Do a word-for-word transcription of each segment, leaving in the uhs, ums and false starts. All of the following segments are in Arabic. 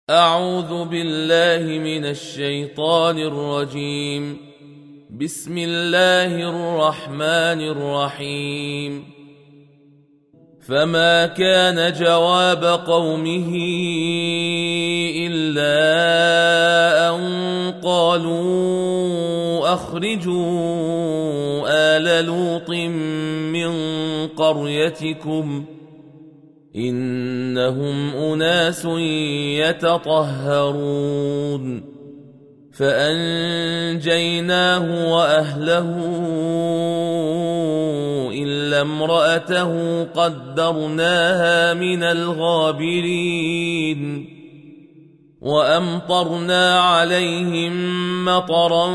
أعوذ بالله من الشيطان الرجيم. بسم الله الرحمن الرحيم. فما كان جواب قومه إلا أن قالوا أخرجوا آل لوط من قريتكم إنهم أناس يتطهرون. فأنجيناه وأهله إلا امرأته قدرناها من الغابرين. وأمطرنا عليهم مطرا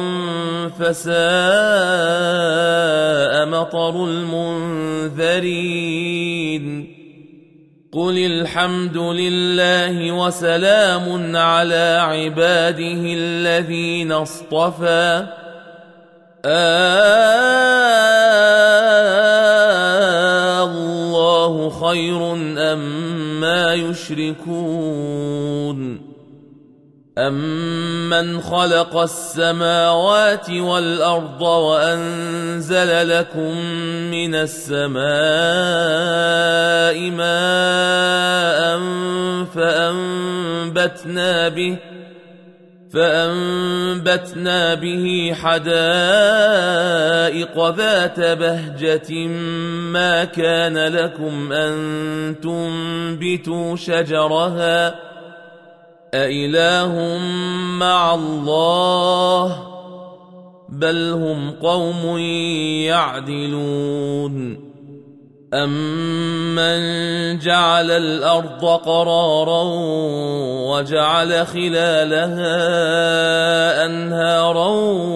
فساء مطر المنذرين. قل الحمد لله وسلام على عباده الذين اصطفى الله خير أما يشركون. أمن خلق السماوات والأرض وأنزل لكم من السماء ماء فأنبتنا به فأنبتنا به حدائق ذات بهجة ما كان لكم أن تنبتوا شجرها أإله مع الله بل هم قوم يعدلون. أمن جعل الأرض قرارا وجعل خلالها أنهارا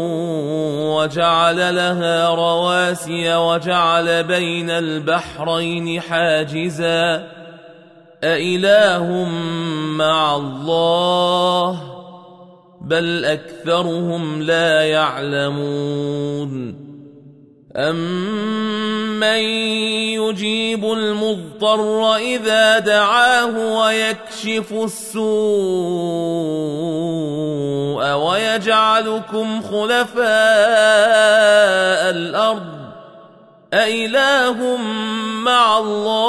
وجعل لها رواسي وجعل بين البحرين حاجزا أإله مع الله بل أكثرهم لا يعلمون. أمن يجيب المضطر إذا دعاه ويكشف السوء ويجعلكم خلفاء الأرض أإله مع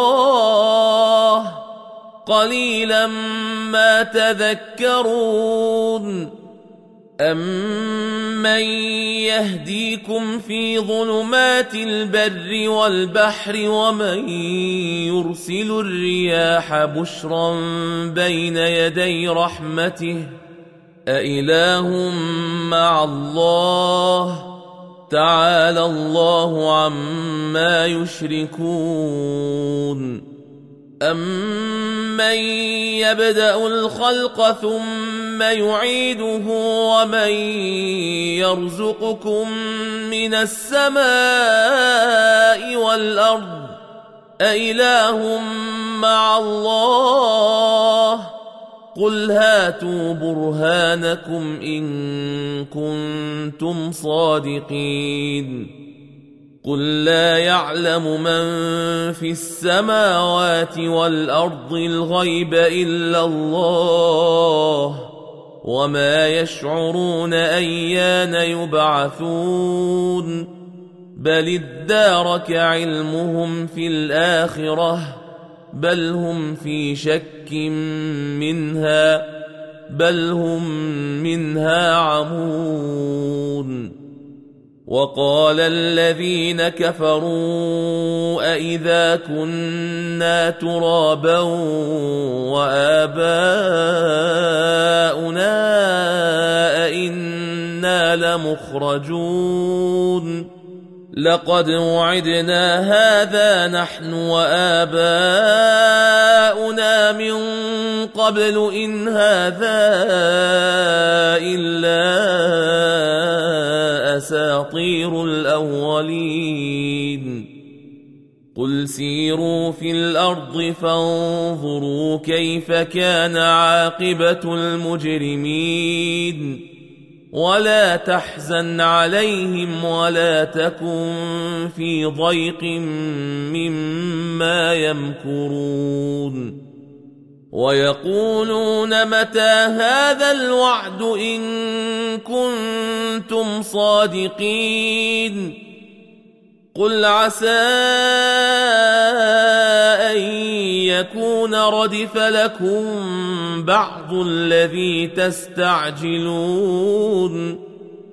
الله قليلا ما تذكرون. أمن يهديكم في ظلمات البر والبحر ومن يرسل الرياح بشرا بين يدي رحمته أإله مع الله تعالى الله عما يشركون. أمن يبدأ الخلق ثم يعيده ومن يرزقكم من السماء والأرض أإله مع الله قل هاتوا برهانكم إن كنتم صادقين. قل لا يعلم من في السماوات والأرض الغيب إلا الله وما يشعرون أيان يبعثون بل ادارك علمهم في الآخرة بل هم في شك منها بل هم منها عمون. وقال الذين كفروا أئذا كنا ترابا وآباؤنا أئنا لمخرجون لقد وعدنا هذا نحن وآباؤنا من قبل إن هذا إلا أساطير الأولين. قل سيروا في الأرض فانظروا كيف كان عاقبة المجرمين ولا تحزن عليهم ولا تكن في ضيق مما يمكرون. ويقولون متى هذا الوعد إن كنتم صادقين قل عسى أن يكون ردف لكم بعض الذي تستعجلون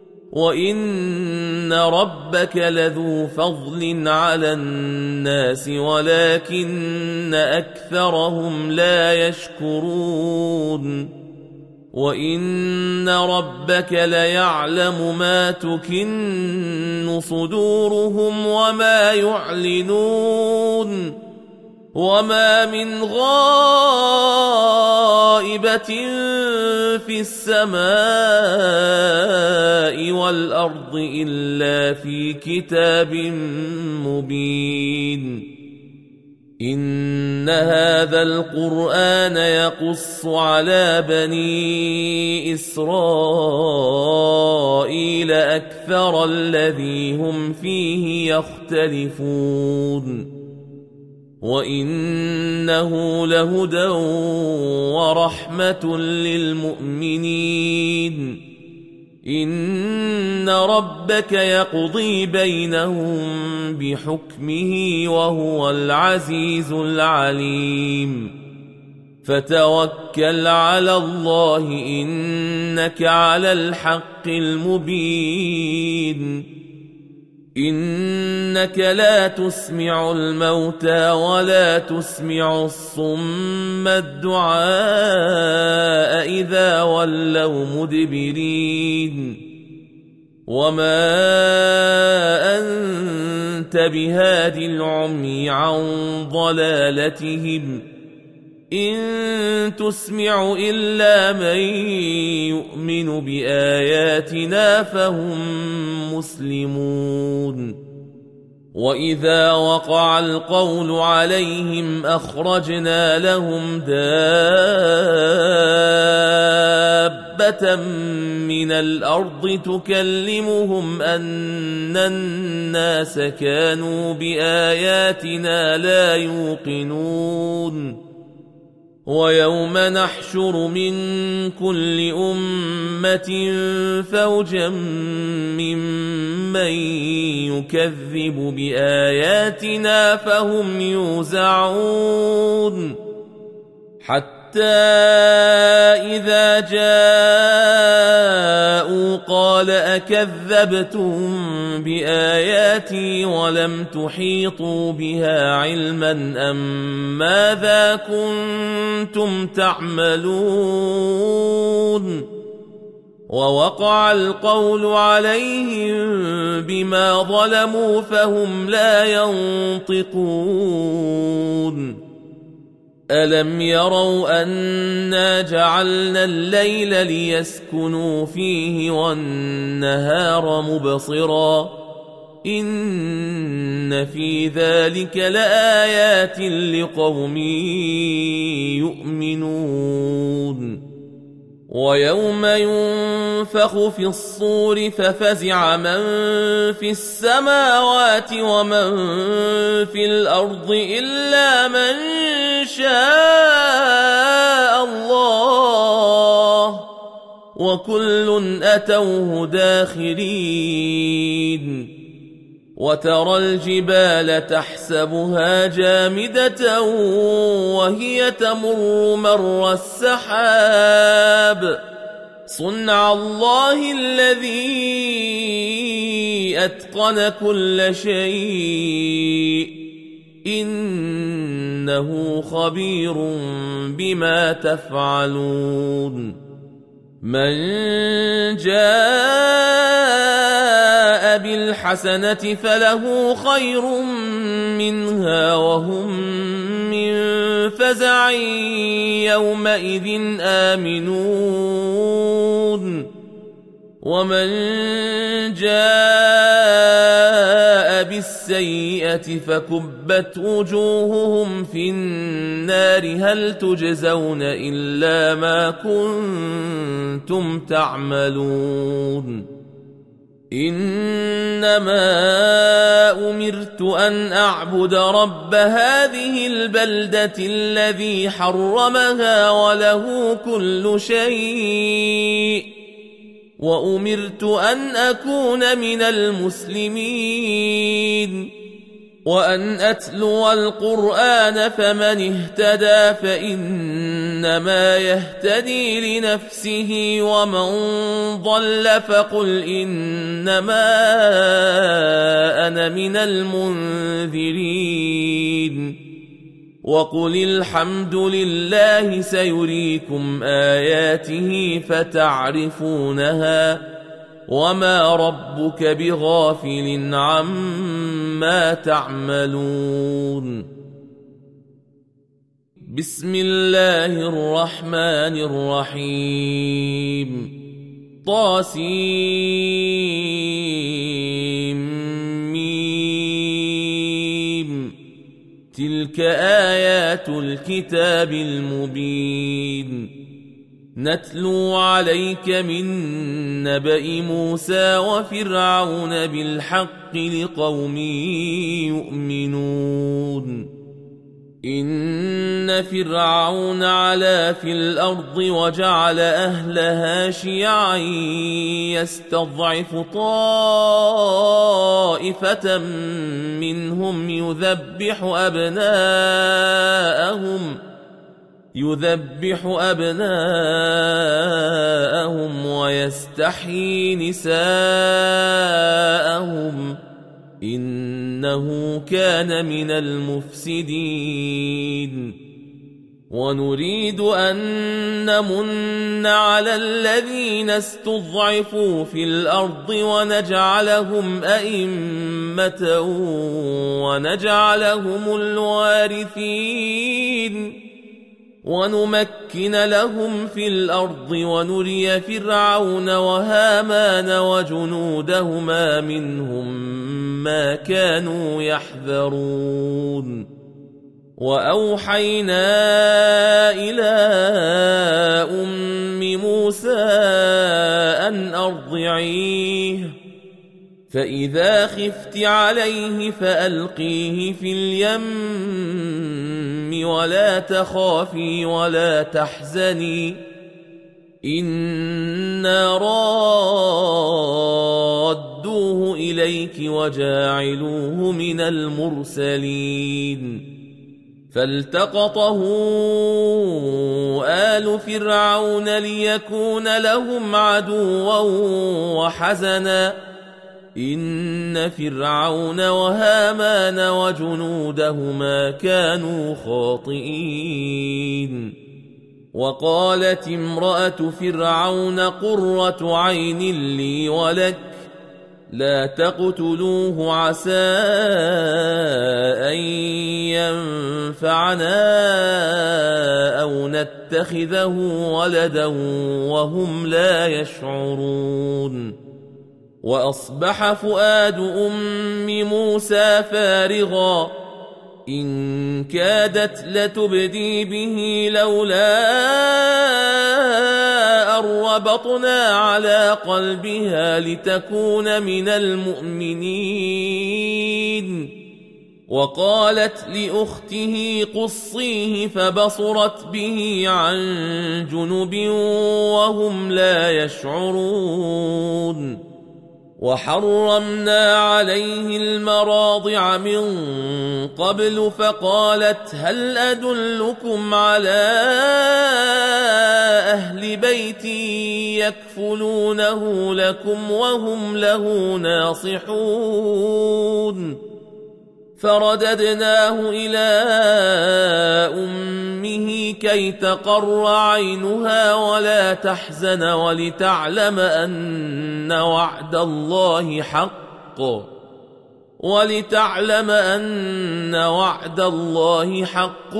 وإن ربك لذو فضل على الناس ولكن أكثرهم لا يشكرون وإن ربك ليعلم ما تكن صدورهم وما يعلنون وما من غائبة في السماء والأرض إلا في كتاب مبين إن هذا القرآن يقص على بني إسرائيل أكثر الذي هم فيه يختلفون وإنه لهدى ورحمة للمؤمنين إن ربك يقضي بينهم بحكمه وهو العزيز العليم فتوكل على الله إنك على الحق المبين إنك لا تسمع الموتى ولا تسمع الصم الدعاء إذا ولوا مدبرين وما أنت بهاد العمي عن ضلالتهم إن تسمع إلا من يؤمن بآياتنا فهم مسلمون وإذا وقع القول عليهم أخرجنا لهم دابة من الأرض تكلمهم أن الناس كانوا بآياتنا لا يوقنون ويوم نحشر من كل أمة فوجا ممن يكذب بآياتنا فهم يوزعون حتى إذا جاءوا قال أكذبتم بآياتي ولم تحيطوا بها علما أم ماذا كنتم تعملون ووقع القول عليهم بما ظلموا فهم لا ينطقون ألم يروا أنا جعلنا الليل ليسكنوا فيه والنهار مبصرا إن في ذلك لآيات لقوم يؤمنون ويوم ينفخ في الصور ففزع من في السماوات ومن في الأرض إلا من شاء الله وكل أتوه داخرين وترى الجبال تحسبها جامدة وهي تمر مر السحاب صنع الله الذي أتقن كل شيء إنه خبير بما تفعلون من جاء بالحسنة فله خير منها وهم من فزع يومئذ آمنون ومن جاء بالسيئة فكبت وجوههم في النار هل تجزون إلا ما كنتم تعملون إنما أمرت أن أعبد رب هذه البلدة الذي حرمها وله كل شيء وأمرت أن أكون من المسلمين وأن أتلو القرآن فمن اهتدى فإنما يهتدي لنفسه ومن ضل فقل إنما أنا من المنذرين وقل الحمد لله سيريكم آياته فتعرفونها وما ربك بغافل عما تعملون. بسم الله الرحمن الرحيم. طاسيم. تلك آيات الكتاب المبين. نتلو عليك من نبأ موسى وفرعون بالحق لقوم يؤمنون. إن فرعون علا في الأرض وجعل أهلها شيعا يستضعف طائفة منهم يذبح أبناءهم يذبح أبناءهم ويستحيي نساءهم إنه كان من المفسدين. ونريد أن نمن على الذين استضعفوا في الأرض ونجعلهم أئمة ونجعلهم الوارثين ونمكن لهم في الأرض ونري فرعون وهامان وجنودهما منهم ما كانوا يحذرون. وأوحينا إلى أم موسى أن أرضعيه فإذا خفت عليه فألقيه في اليم ولا تخافي ولا تحزني إنا رادوه إليك وجاعلوه من المرسلين. فالتقطه آل فرعون ليكون لهم عدوا وحزنا إن فرعون وهامان وجنودهما كانوا خاطئين. وقالت امرأة فرعون قرة عين لي ولك لا تقتلوه عسى أن ينفعنا أو نتخذه ولدا وهم لا يشعرون. وأصبح فؤاد أم موسى فارغا إن كادت لتبدي به لولا أن ربطنا على قلبها لتكون من المؤمنين. وقالت لأخته قصيه فبصرت به عن جنب وهم لا يشعرون. وحرمنا عليه المراضع من قبل فقالت هل أدلكم على أهل بيت يكفلونه لكم وهم له ناصحون. فرددناه إلى أمه كي تقر عينها ولا تحزن ولتعلم أن وعد الله حق ولتعلم أن وعد الله حق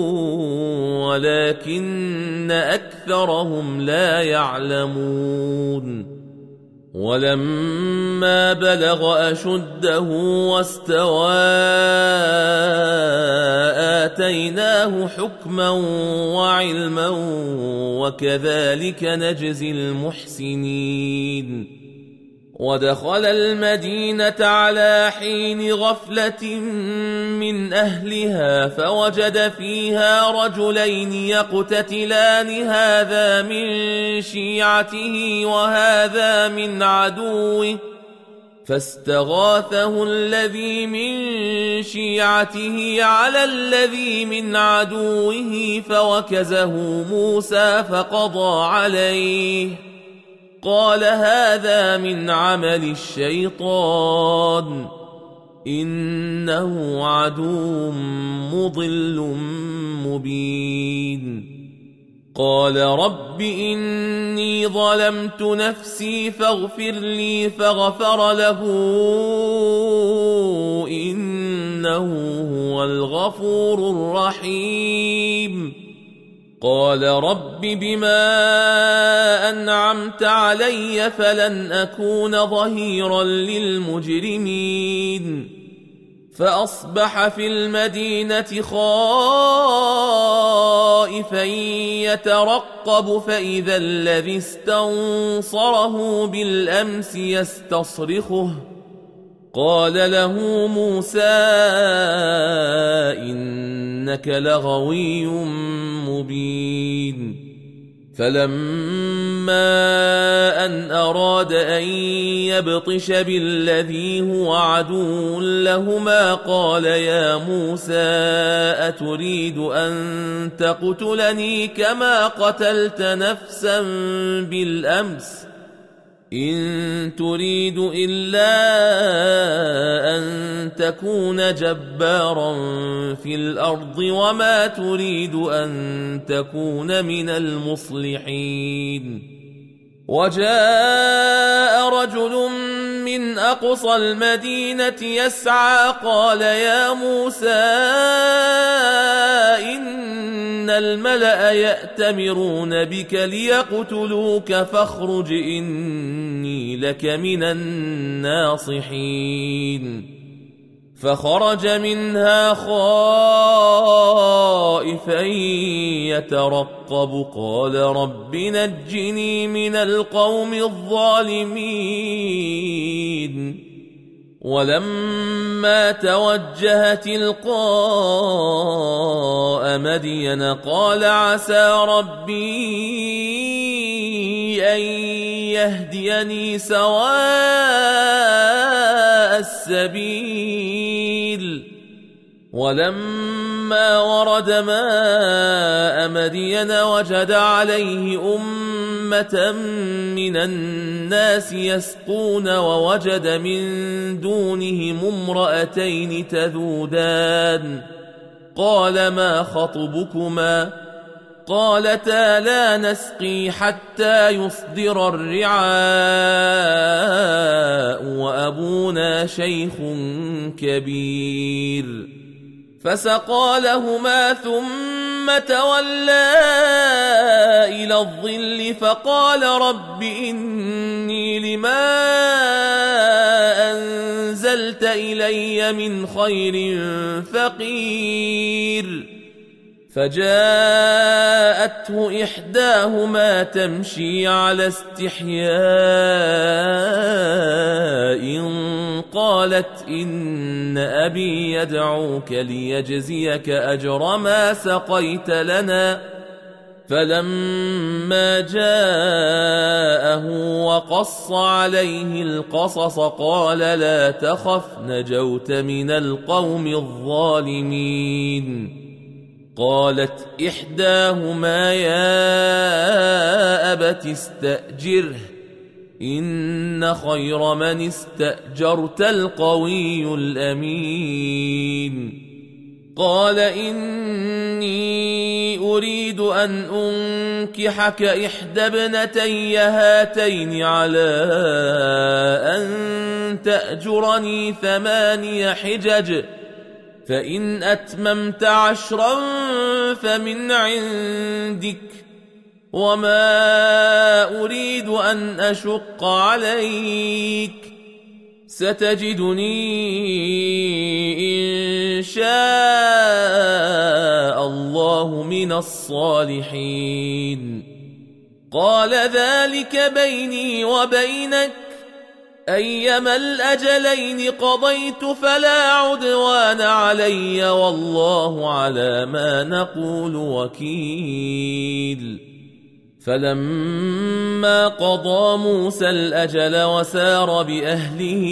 ولكن أكثرهم لا يعلمون. ولما بلغ أشده واستوى آتيناه حكما وعلما وكذلك نجزي المحسنين. ودخل المدينة على حين غفلة من أهلها فوجد فيها رجلين يقتتلان هذا من شيعته وهذا من عدوه فاستغاثه الذي من شيعته على الذي من عدوه فوكزه موسى فقضى عليه قال هذا من عمل الشيطان إنه عدو مضل مبين قال رب إني ظلمت نفسي فاغفر لي فغفر له إنه هو الغفور الرحيم قال رب بما أنعمت علي فلن أكون ظهيرا للمجرمين فأصبح في المدينة خائفا يترقب فإذا الذي استنصره بالأمس يستصرخه قال له موسى إنك لغوي مبين فلما أن أراد أن يبطش بالذي هو عدو لهما قال يا موسى أتريد أن تقتلني كما قتلت نفسا بالأمس إن تريد إلا أن تكون جبارا في الأرض وما تريد أن تكون من المصلحين وجاء رجل من أقصى المدينة يسعى قال يا موسى إن الملأ يأتمرون بك ليقتلوك فاخرج إني لك من الناصحين فخرج منها خائفا يترقب قال رب نجني من القوم الظالمين ولما توجه تلقاء مدين قال عسى ربي أن يهديني سواء السبيل ولما ورد ماء مدين وجد عليه أمة من الناس يسقون ووجد من دونهم امرأتين تذودان قال ما خطبكما قالتا لا نسقي حتى يصدر الرعاء وأبونا شيخ كبير فسقى لهما ثم تولى إلى الظل فقال رب إني لما أنزلت إلي من خير فقير فجاءته إحداهما تمشي على استحياء قالت إن أبي يدعوك ليجزيك أجر ما سقيت لنا فلما جاءه وقص عليه القصص قال لا تخف نجوت من القوم الظالمين قالت إحداهما يا أبت استأجره إن خير من استأجرت القوي الأمين قال إني أريد أن أنكحك إحدى ابنتي هاتين على أن تأجرني ثماني حجج فإن أتممت عشرا فمن عندك وما أريد أن أشق عليك ستجدني إن شاء الله من الصالحين قال ذلك بيني وبينك أيما الأجلين قضيت فلا عدوان علي والله على ما نقول وكيل. فلما قضى موسى الأجل وسار بأهله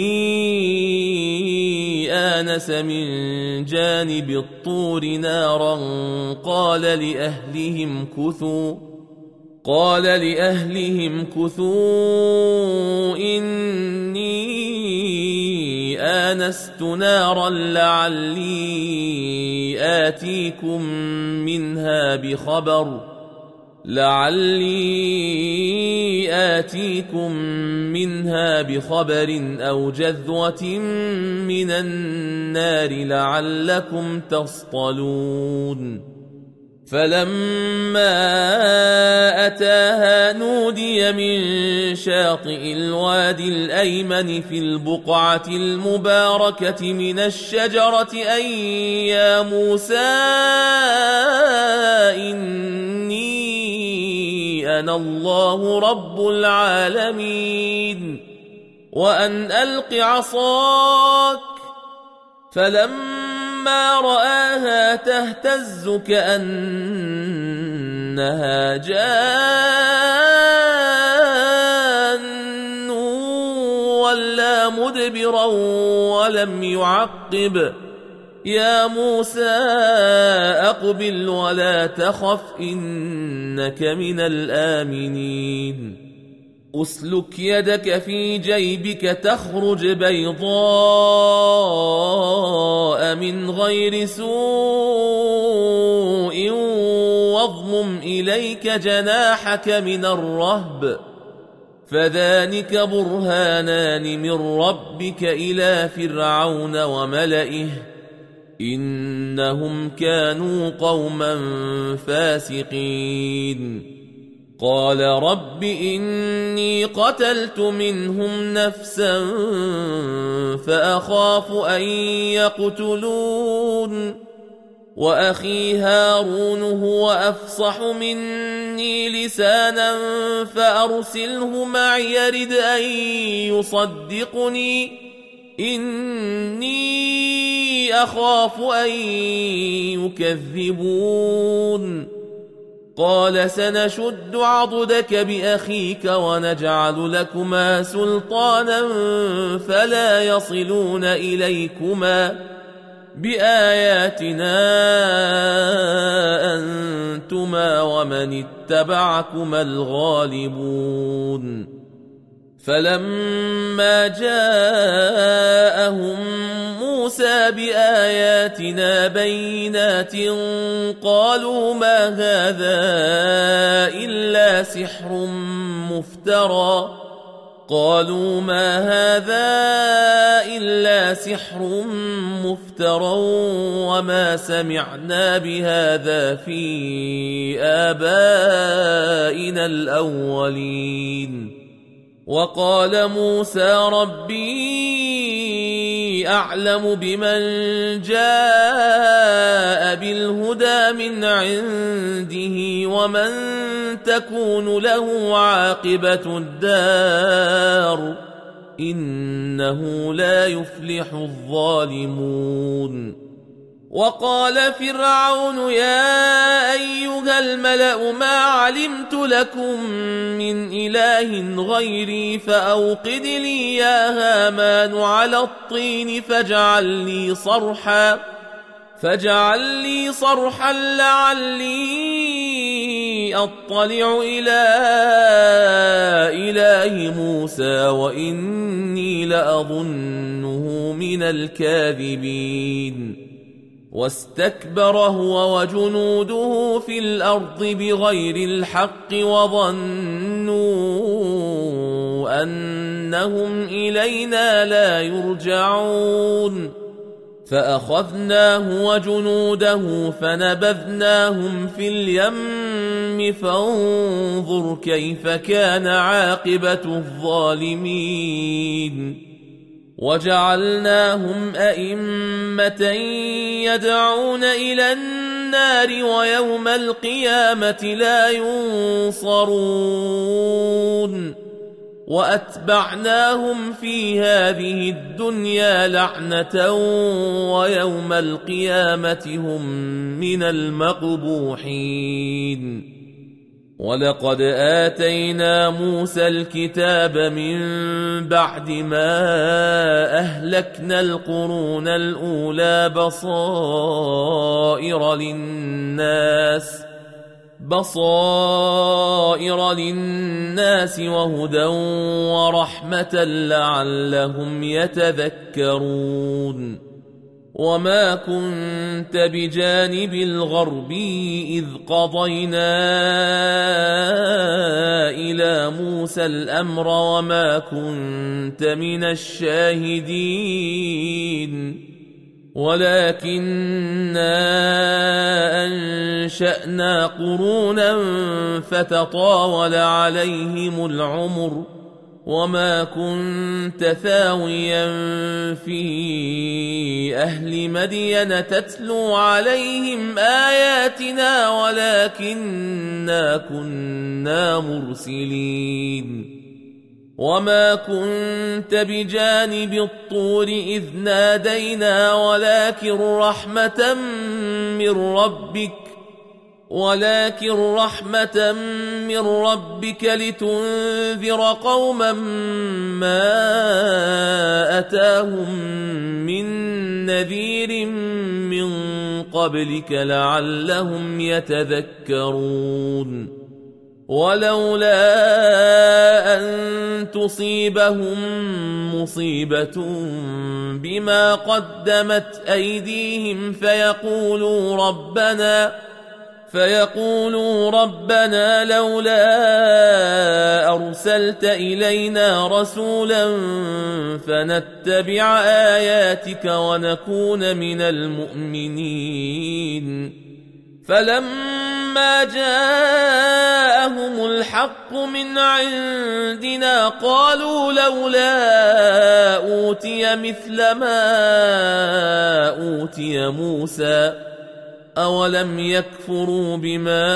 آنس من جانب الطور نارا قال لأهلهم كثوا قال لأهلهم كثوا إني آنست نارا لعلي آتيكم منها بخبر لعلي آتيكم منها بخبر أو جذوة من النار لعلكم تصطلون. فلما أتاها نودي من شاطئ الوادي الأيمن في البقعة المباركة من الشجرة أن يا موسى إني أنا الله رب العالمين وأن ألق عصاك. فلما رآها تهتز كأنها جان ولا مدبرا ولم يعقب. يا موسى أقبل ولا تخف إنك من الآمنين. أسلك يدك في جيبك تخرج بيضاء من غير سوء واضمم إليك جناحك من الرهب فذلك برهانان من ربك إلى فرعون وملئه إنهم كانوا قوما فاسقين. قال رب إني قتلت منهم نفسا فأخاف أن يقتلون وأخي هارون هو أفصح مني لسانا فأرسله معي يرد أن يصدقني إني أخاف أن يكذبون. قال سنشد عضدك بأخيك ونجعل لكما سلطانا فلا يصلون إليكما بآياتنا أنتما ومن اتبعكما الغالبون. فلما جاءهم موسى بآياتنا بينات قالوا ما هذا إلا سحر مفترى قالوا ما هذا إلا سحر مفترى وما سمعنا بهذا في آبائنا الأولين. وقال موسى ربي أعلم بمن جاء بالهدى من عنده ومن تكون له عاقبة الدار إنه لا يفلح الظالمون. وقال فرعون يا أيها الملأ ما علمت لكم من إله غيري فأوقد لي يا هامان على الطين فاجعل لي صرحا فاجعل لي صرحا لعلي أطلع إلى إله موسى وإني لأظنه من الكاذبين. واستكبر هو وجنوده في الأرض بغير الحق وظنوا أنهم إلينا لا يرجعون. فأخذناه وجنوده فنبذناهم في اليم فانظر كيف كان عاقبة الظالمين. وجعلناهم أئمة يدعون إلى النار ويوم القيامة لا ينصرون. وأتبعناهم في هذه الدنيا لعنة ويوم القيامة هم من المقبوحين. ولقد آتينا موسى الكتاب من بعد ما أهلكنا القرون الأولى بصائر للناس بصائر للناس وهدى ورحمة لعلهم يتذكرون. وما كنت بجانب الغربي إذ قضينا إلى موسى الأمر وما كنت من الشاهدين ولكننا أنشأنا قرونا فتطاول عليهم العمر وما كنت ثاويا في أهل مدين تتلو عليهم آياتنا ولكننا كنا مرسلين. وما كنت بجانب الطور إذ نادينا ولكن رحمة من ربك ولكن رحمة من ربك لتنذر قوما ما أتاهم من نذير من قبلك لعلهم يتذكرون. ولولا أن تصيبهم مصيبة بما قدمت أيديهم فيقولوا ربنا فيقولوا ربنا لولا أرسلت إلينا رسولا فنتبع آياتك ونكون من المؤمنين. فلما جاءهم الحق من عندنا قالوا لولا أوتي مثل ما أوتي موسى أولم يكفروا بما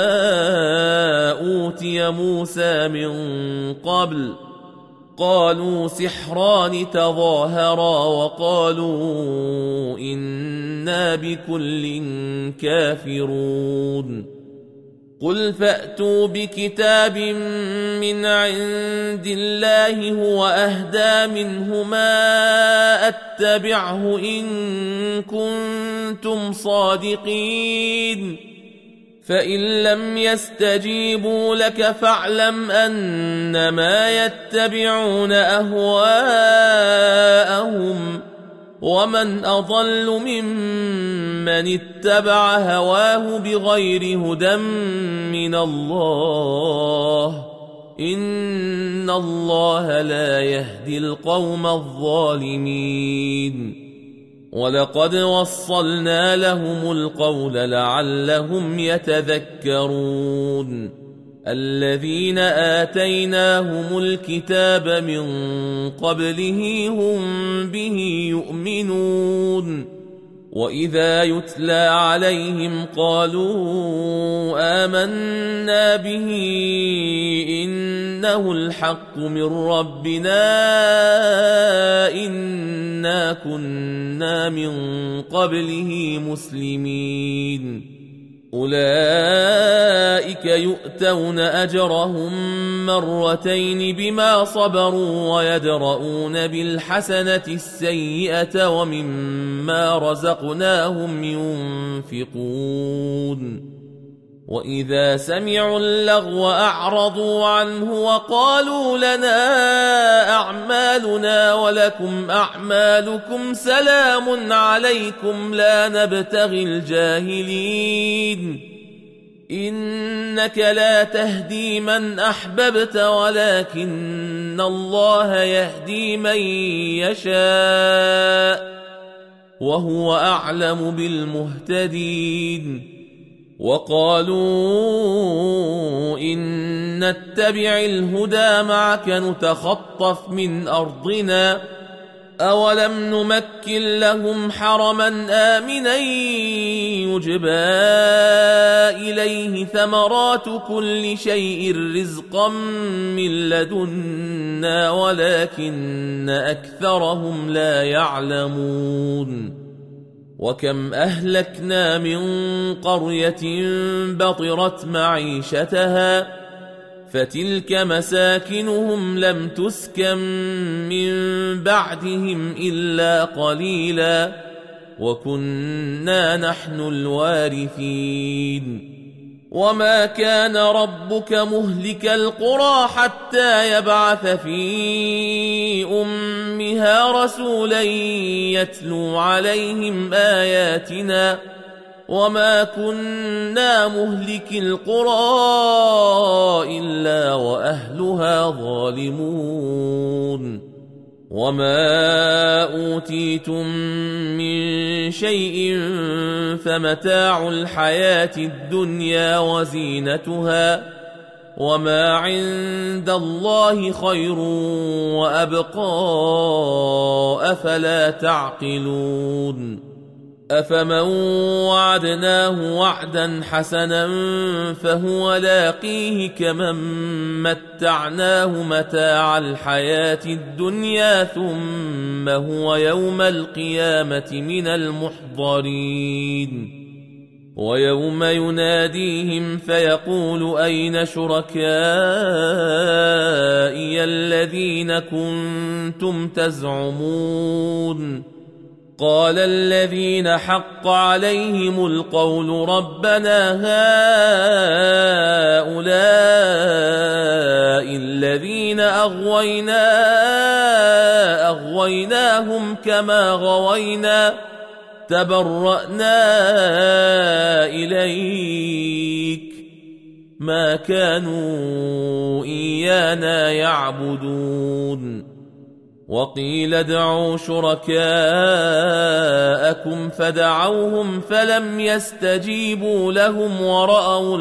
أوتي موسى من قبل قالوا سحران تظاهرا وقالوا إنا بكل كافرون. قل فأتوا بكتاب من عند الله هو أهدى منهما أتبعه إن كنتم صادقين. فإن لم يستجيبوا لك فاعلم أنما يتبعون أهواءهم ومن أضل ممن اتبع هواه بغير هدى من الله إن الله لا يهدي القوم الظالمين. ولقد وصلنا لهم القول لعلهم يتذكرون. الذين آتيناهم الكتاب من قبله هم به يؤمنون. وإذا يتلى عليهم قالوا آمنا به إنه الحق من ربنا إنا كنا من قبله مسلمين. أولئك يؤتون أجرهم مرتين بما صبروا ويدرؤون بالحسنة السيئة ومما رزقناهم ينفقون. وإذا سمعوا اللغو أعرضوا عنه وقالوا لنا أعمالنا ولكم أعمالكم سلام عليكم لا نبتغي الجاهلين. إنك لا تهدي من أحببت ولكن الله يهدي من يشاء وهو أعلم بالمهتدين. وقالوا إن نتبع الهدى معك نتخطف من أرضنا أولم نمكن لهم حرما آمنا يجبى إليه ثمرات كل شيء رزقا من لدنا ولكن أكثرهم لا يعلمون وكم أهلكنا من قرية بطرت معيشتها فتلك مساكنهم لم تسكن من بعدهم إلا قليلا وكنا نحن الوارثين وما كان ربك مهلك القرى حتى يبعث في أمها رسولا يتلو عليهم آياتنا وما كنا مهلك القرى إلا وأهلها ظالمون وما أوتيتم من شيء فمتاع الحياة الدنيا وزينتها وما عند الله خير وأبقى أفلا تعقلون أفمن وعدناه وعدا حسنا فهو لاقيه كمن متعناه متاع الحياة الدنيا ثم هو يوم القيامة من المحضرين ويوم يناديهم فيقول أين شركائي الذين كنتم تزعمون قال الذين حق عليهم القول ربنا هؤلاء الذين أغوينا أغويناهم كما غوينا تبرأنا إليك ما كانوا إيانا يعبدون وقيل ادعوا شركاءكم فدعوهم فلم يستجيبوا لهم ورأوا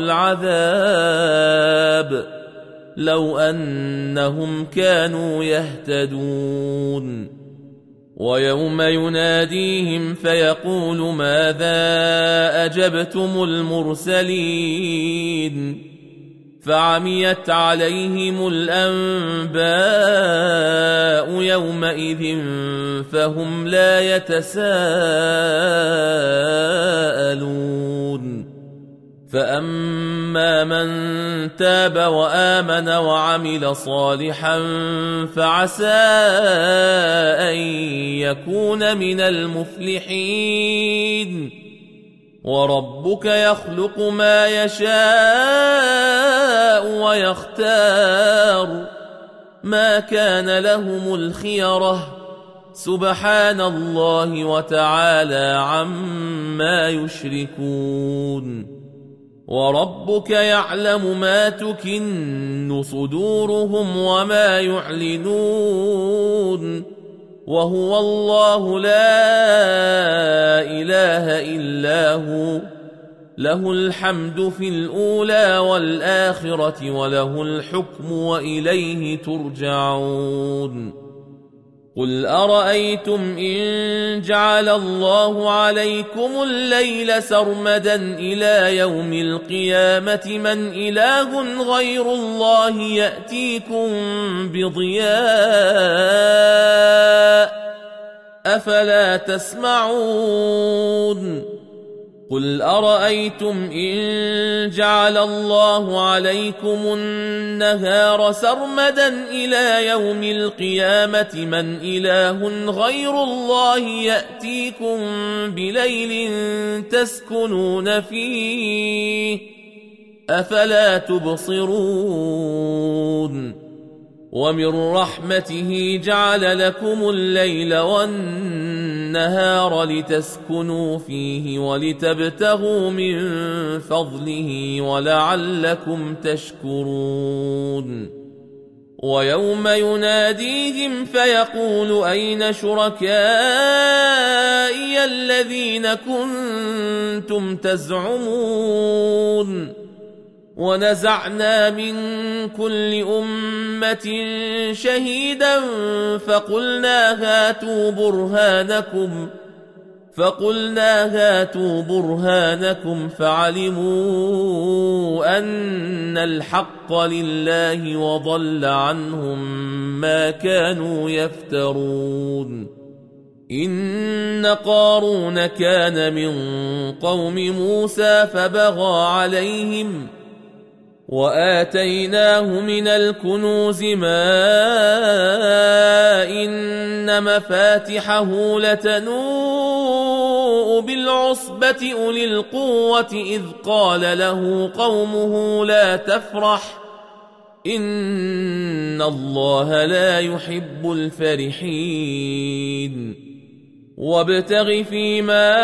العذاب لو أنهم كانوا يهتدون ويوم يناديهم فيقول ماذا أجبتم المرسلين فعميت عليهم الأنباء يومئذ فهم لا يتساءلون فأما من تاب وآمن وعمل صالحا فعسى أن يكون من المفلحين وربك يخلق ما يشاء ويختار ما كان لهم الخيرة سبحان الله وتعالى عما يشركون وربك يعلم ما تكن صدورهم وما يعلنون وهو الله لا إله إلا هو له الحمد في الأولى والآخرة وله الحكم وإليه ترجعون قل أرأيتم إن جعل الله عليكم الليل سرمدا إلى يوم القيامة من إله غير الله يأتيكم بضياء أفلا تسمعون قل أرأيتم إن جعل الله عليكم النهار سرمدا إلى يوم القيامة من إله غير الله يأتيكم بليل تسكنون فيه أفلا تبصرون ومن رحمته جعل لكم الليل والنهار لتسكنوا فيه ولتبتغوا من فضله ولعلكم تشكرون ويوم يناديهم فيقول أين شركائي الذين كنتم تزعمون ونزعنا من كل أمة شهيدا فقلنا هاتوا برهانكم فقلنا هاتوا برهانكم فعلموا أن الحق لله وضل عنهم ما كانوا يفترون. إن قارون كان من قوم موسى فبغى عليهم وآتيناه من الكنوز ما إن مفاتحه لتنوء بالعصبة أولي القوة إذ قال له قومه لا تفرح إن الله لا يحب الفرحين. وابتغ فيما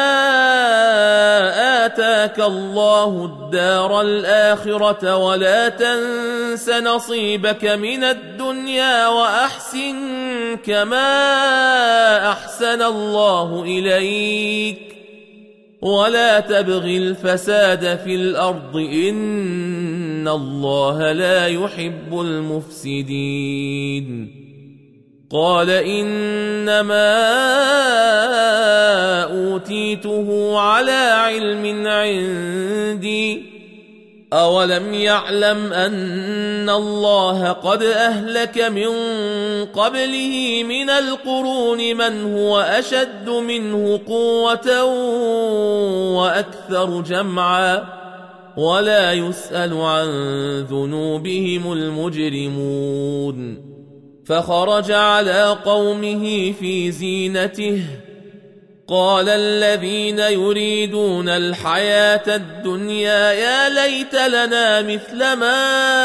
آتاك الله الدار الآخرة ولا تنس نصيبك من الدنيا وأحسن كما أحسن الله إليك ولا تبغ الفساد في الأرض إن الله لا يحب المفسدين. قال إنما أوتيته على علم عندي أولم يعلم أن الله قد أهلك من قبله من القرون من هو أشد منه قوة وأكثر جمعا ولا يسأل عن ذنوبهم المجرمون. فخرج على قومه في زينته قال الذين يريدون الحياة الدنيا يا ليت لنا مثل ما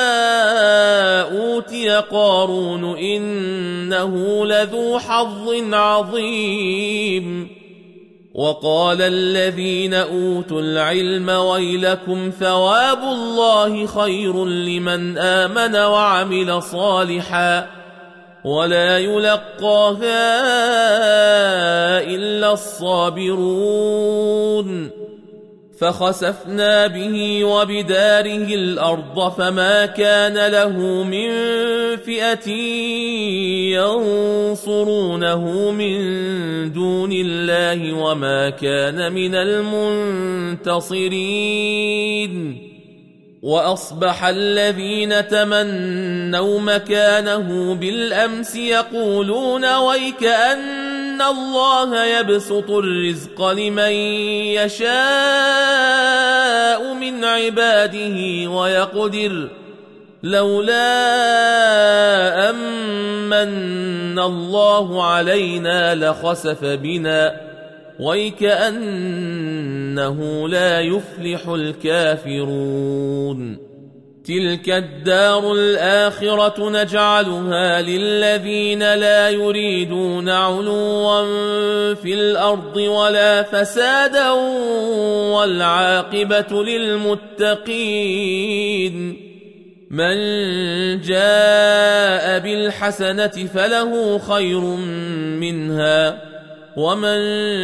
أوتي قارون إنه لذو حظ عظيم. وقال الذين أوتوا العلم ويلكم ثواب الله خير لمن آمن وعمل صالحا ولا يلقاها إلا الصابرون. فخسفنا به وبداره الأرض فما كان له من فئة ينصرونه من دون الله وما كان من المنتصرين. وأصبح الذين تمنوا مكانه بالأمس يقولون ويك أن الله يبسط الرزق لمن يشاء من عباده ويقدر لولا أمن الله علينا لخسف بنا ويكأنه لا يفلح الكافرون. تلك الدار الآخرة نجعلها للذين لا يريدون علوا في الأرض ولا فسادا والعاقبة للمتقين. من جاء بالحسنة فله خير منها ومن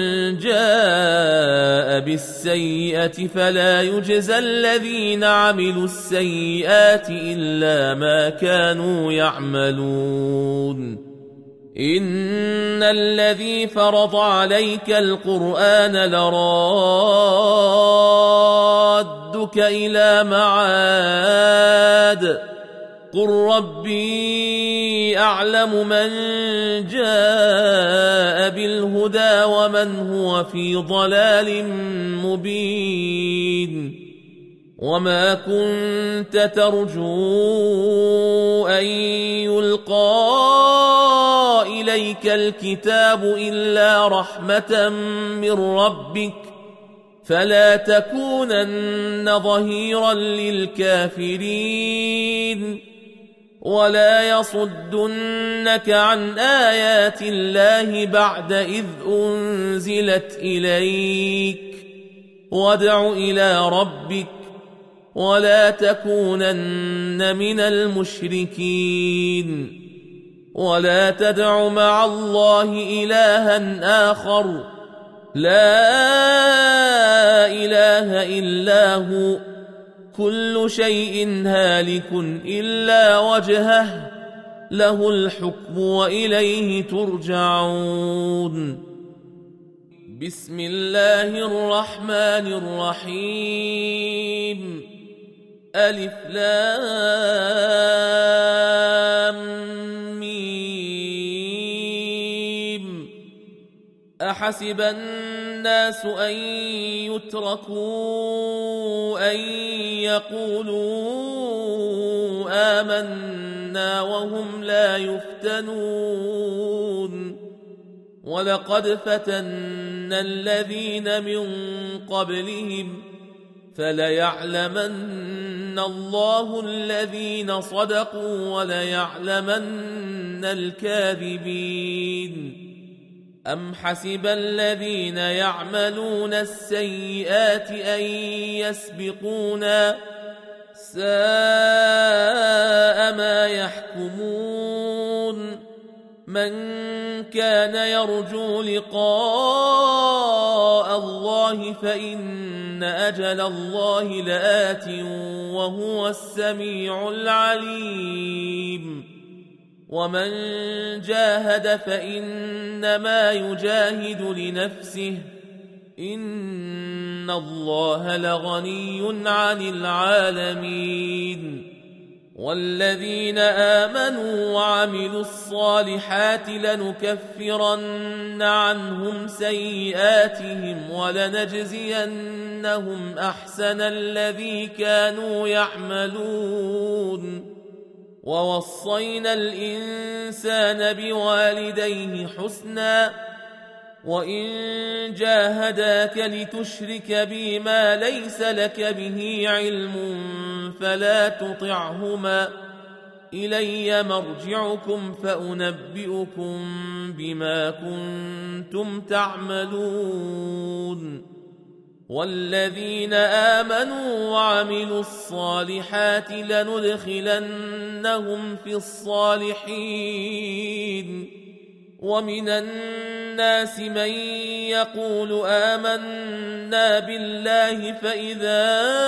جاء بالسيئة فلا يجزى الذين عملوا السيئات إلا ما كانوا يعملون. إن الذي فرض عليك القرآن لرادك إلى معاد قل ربي أعلم من جاء بالهدى ومن هو في ضلال مبين. وما كنت ترجو أن يلقى إليك الكتاب إلا رحمة من ربك فلا تكونن ظهيرا للكافرين ولا يصدنك عن آيات الله بعد إذ أنزلت إليك وادع إلى ربك ولا تكونن من المشركين ولا تدع مع الله إلها آخر لا إله إلا هو كل شيء هالك إلا وجهه له الحكم وإليه ترجعون. بسم الله الرحمن الرحيم. ألف لام ميم. أحسب الناس أن يتركوا أن يقولوا آمنا وهم لا يفتنون. ولقد فتنا الذين من قبلهم فليعلمن الله الذين صدقوا وليعلمن الكاذبين. أم حسب الذين يعملون السيئات أن يسبقونا ساء ما يحكمون. من كان يرجو لقاء الله فإن أجل الله لآت وهو السميع العليم. ومن جاهد فإنما يجاهد لنفسه إن الله لغني عن العالمين. والذين آمنوا وعملوا الصالحات لنكفرن عنهم سيئاتهم ولنجزينهم أحسن الذي كانوا يعملون. ووصينا الإنسان بوالديه حسنا وإن جاهداك لتشرك بي ما ليس لك به علم فلا تطعهما إلي مرجعكم فأنبئكم بما كنتم تعملون. والذين آمنوا وعملوا الصالحات لندخلنهم في الصالحين. ومن الناس من يقول آمنا بالله فإذا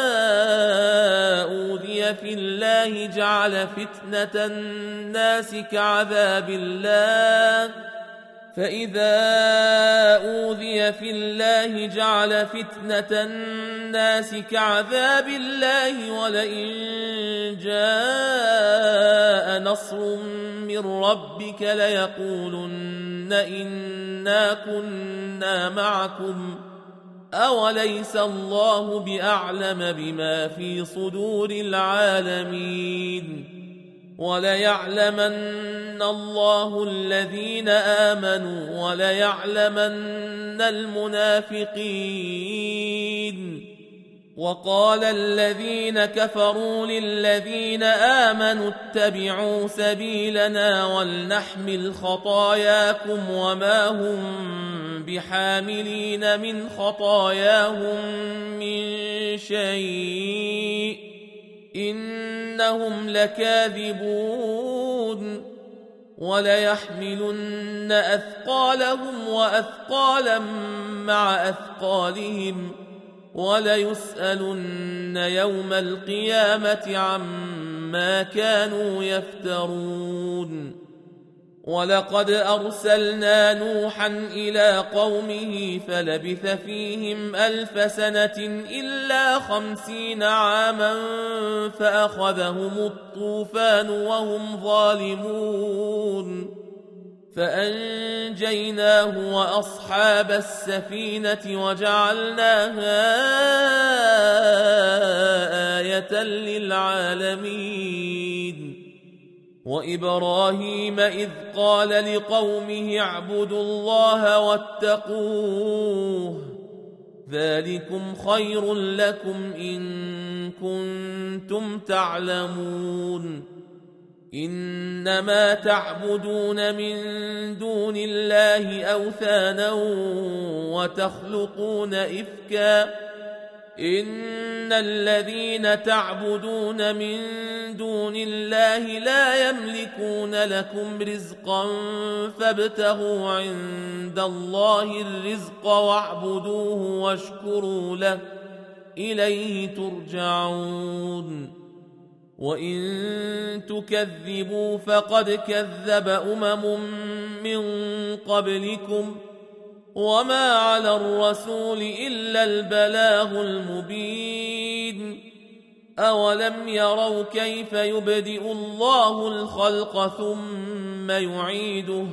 أوذي في الله جعل فتنة الناس كعذاب الله فإذا أوذي في الله جعل فتنة الناس كعذاب الله ولئن جاء نصر من ربك ليقولن إنا كنا معكم أوليس الله بأعلم بما في صدور العالمين. وليعلمن الله الذين آمنوا وليعلمن المنافقين. وقال الذين كفروا للذين آمنوا اتبعوا سبيلنا ولنحمل خطاياكم وما هم بحاملين من خطاياهم من شيء إنهم لكاذبون. وليحملن أثقالهم وأثقالا مع أثقالهم وليسألن يوم القيامة عما كانوا يفترون. ولقد أرسلنا نوحا إلى قومه فلبث فيهم ألف سنة إلا خمسين عاما فأخذهم الطوفان وهم ظالمون فأنجيناه وأصحاب السفينة وجعلناها آية للعالمين. وإبراهيم إذ قال لقومه اعبدوا الله واتقوه ذلكم خير لكم إن كنتم تعلمون. إنما تعبدون من دون الله أوثانا وتخلقون إفكا إن الذين تعبدون من دون الله لا يملكون لكم رزقا فابتغوا عند الله الرزق واعبدوه واشكروا له إليه ترجعون وإن تكذبوا فقد كذب أمم من قبلكم وما على الرسول إلا البلاغ المبين أولم يروا كيف يبدئ الله الخلق ثم يعيده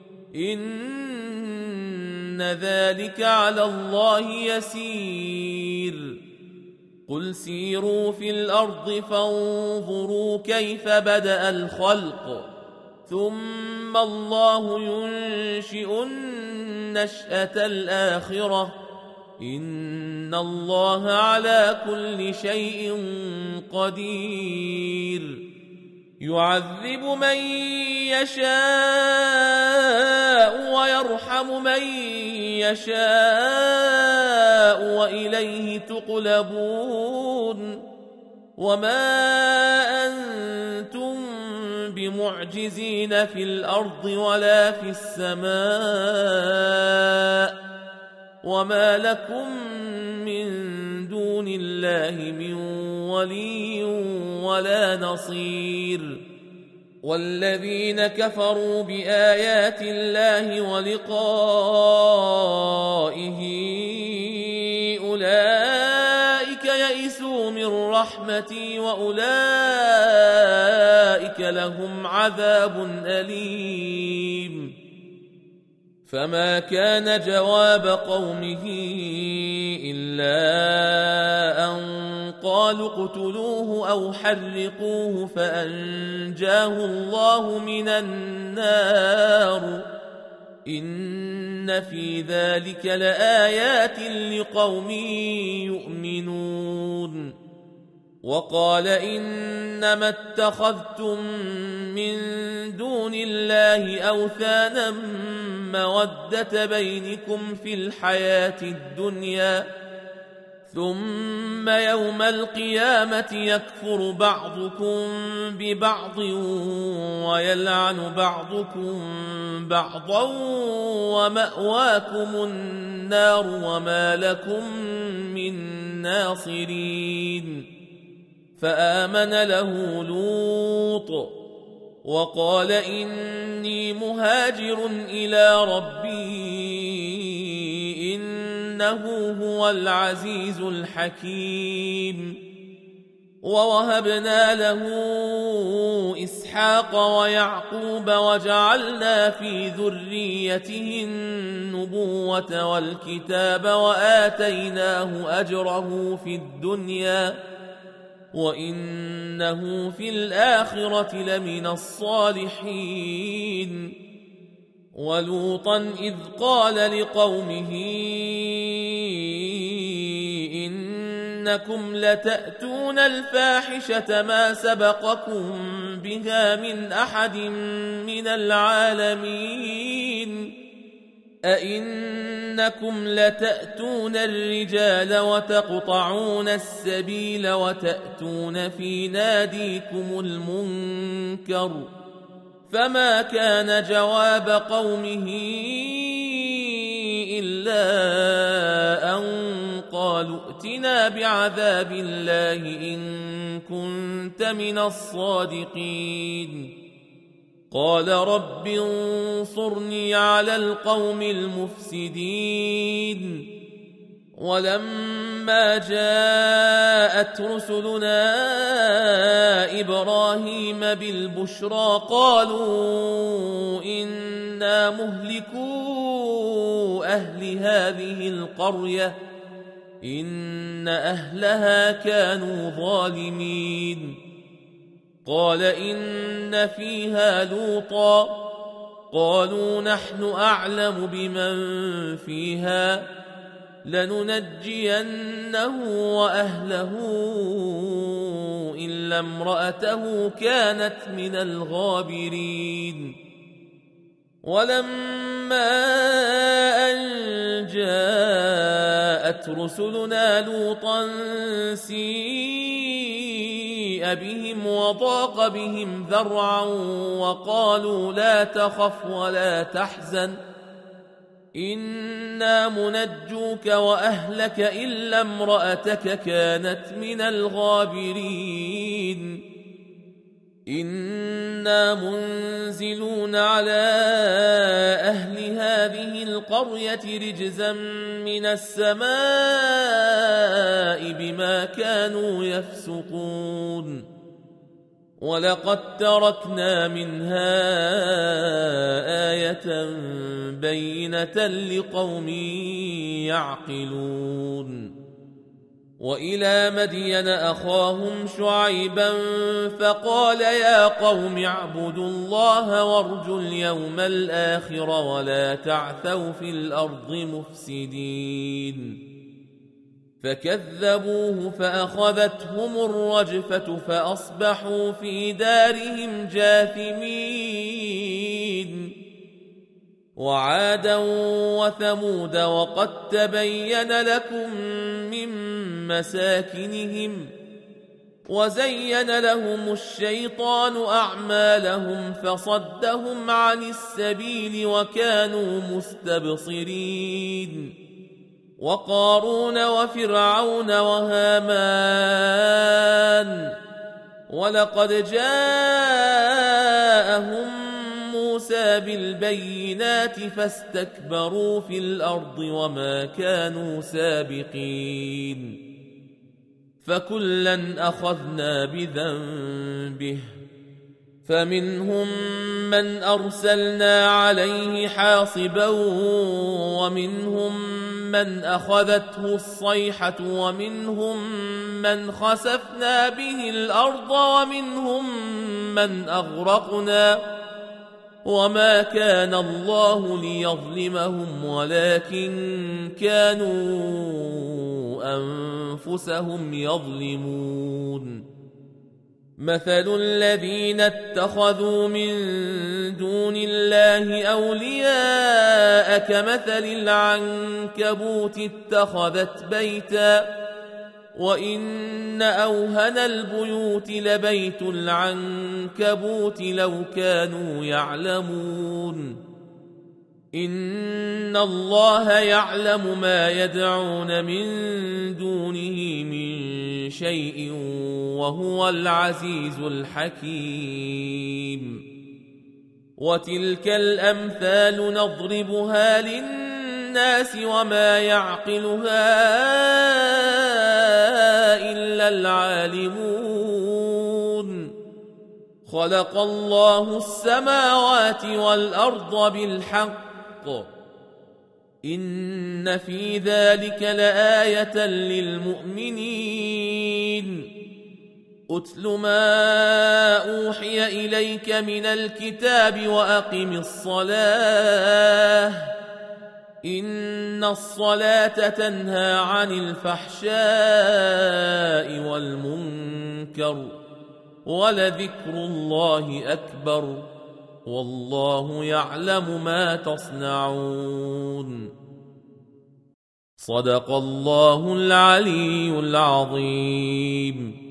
إن ذلك على الله يسير قل سيروا في الأرض فانظروا كيف بدأ الخلق ثم الله ينشئ النشأة الآخرة إن الله على كل شيء قدير يعذب من يشاء ويرحم من يشاء وإليه تقلبون وما أنتم بمعجزين في الأرض ولا في السماء وما لكم من دون الله من ولي ولا نصير والذين كفروا بآيات الله ولقائه أولئك يئسوا من رحمتي وأولئك لهم عذاب أليم فما كان جواب قومه إلا أن قالوا اقتلوه أو حرقوه فأنجاه الله من النار إن في ذلك لآيات لقوم يؤمنون وقال إنما اتخذتم من دون الله أوثانا مودة بينكم في الحياة الدنيا ثم يوم القيامة يكفر بعضكم ببعض ويلعن بعضكم بعضا ومأواكم النار وما لكم من ناصرين فآمن له لوط وقال إني مهاجر إلى ربي إنه هو العزيز الحكيم ووهبنا له إسحاق ويعقوب وجعلنا في ذريته النبوة والكتاب وآتيناه أجره في الدنيا وإنه في الآخرة لمن الصالحين ولوطا إذ قال لقومه إنكم لتأتون الفاحشة ما سبقكم بها من أحد من العالمين أئنكم لتأتون الرجال وتقطعون السبيل وتأتون في ناديكم المنكر فما كان جواب قومه إلا أن قالوا ائتنا بعذاب الله إن كنت من الصادقين قال رب انصرني على القوم المفسدين ولما جاءت رسلنا إبراهيم بالبشرى قالوا إنا مهلكو أهل هذه القرية إن أهلها كانوا ظالمين قال إن فيها لوطا قالوا نحن أعلم بمن فيها لننجينه وأهله إلا امرأته كانت من الغابرين ولما أن جاءت رسلنا لوطا سيء بهم وضاق بهم ذرعا وقالوا لا تخف ولا تحزن إنا منجوك وأهلك إلا امرأتك كانت من الغابرين إنا منزلون على أهل هذه القرية رجزا من السماء بما كانوا يفسقون ولقد تركنا منها آية بينة لقوم يعقلون وإلى مدين أخاهم شعيبا فقال يا قوم اعبدوا الله وارجوا اليوم الآخر ولا تعثوا في الأرض مفسدين فكذبوه فأخذتهم الرجفة فأصبحوا في دارهم جاثمين وعادا وثمود وقد تبين لكم من مساكنهم وزين لهم الشيطان أعمالهم فصدهم عن السبيل وكانوا مستبصرين وقارون وفرعون وهامان ولقد جاءهم موسى بالبينات فاستكبروا في الأرض وما كانوا سابقين فكلا أخذنا بذنبه فمنهم من أرسلنا عليه حاصبا ومنهم من أخذته الصيحة ومنهم من خسفنا به الأرض ومنهم من أغرقنا وما كان الله ليظلمهم ولكن كانوا أنفسهم يظلمون مثل الذين اتخذوا من دون الله أولياء كمثل العنكبوت اتخذت بيتا وإن أوهن البيوت لبيت العنكبوت لو كانوا يعلمون إن الله يعلم ما يدعون من دونه من شيء وهو العزيز الحكيم وتلك الأمثال نضربها للناس وما يعقلها إلا العالمون خلق الله السماوات والأرض بالحق إن في ذلك لآية للمؤمنين أتل ما أوحي إليك من الكتاب وأقم الصلاة إن الصلاة تنهى عن الفحشاء والمنكر ولذكر الله أكبر والله يعلم ما تصنعون صدق الله العلي العظيم.